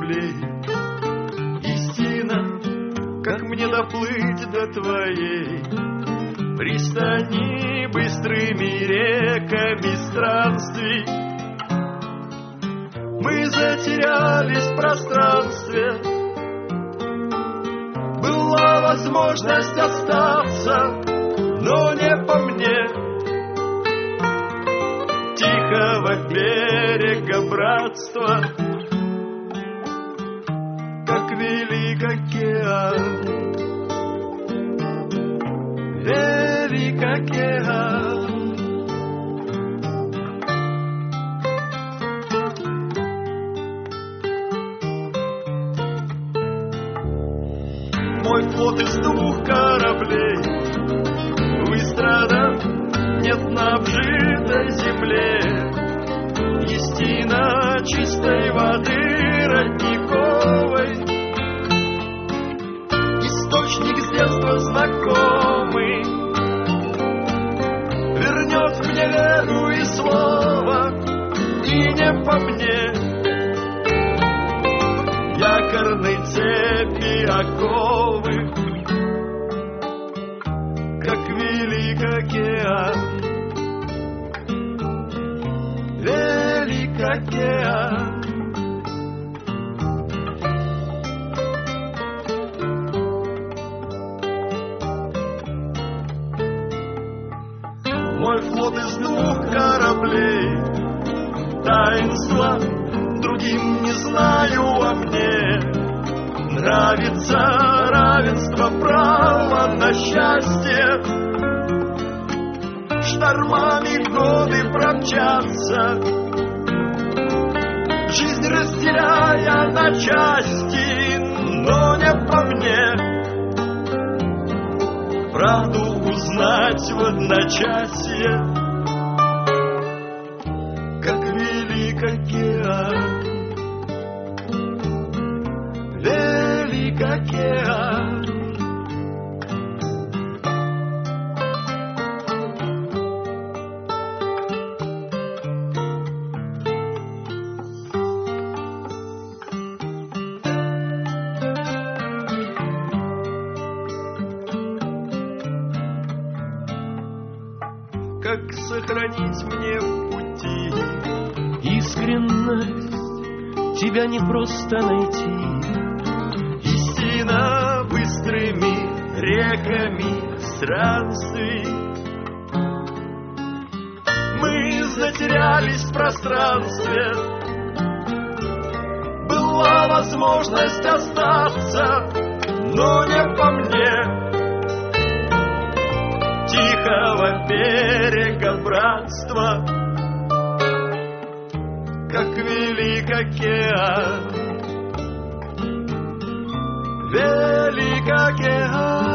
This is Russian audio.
кораблей. Истина, как мне доплыть до твоей пристани быстрыми реками странствий? Мы затерялись в пространстве, была возможность остаться, но не по мне. Тихого берега братства, как велик океан, велик океан. Мой флот из 2 кораблей выстрадан, нет на обжитой земле. Истина чистой воды родниковой, источник с детства знакомый, вернет мне веру и слово, и не по мне. Якорной цепи оковы, как велик океан, велик океан. Мой флот из 2 кораблей, таинства другим не знаю, а мне нравится равенство права на счастье. Штормами годы промчатся, жизнь разделяя на части, но не по мне. Правду узнать в одночасье, как велик океан, велик океан. Как сохранить мне в пути искренность, тебя не просто найти. Истина быстрыми реками странствий. Мы затерялись в пространстве, была возможность остаться, но не по мне. Тихого берега братства, как велик океан, велик океан.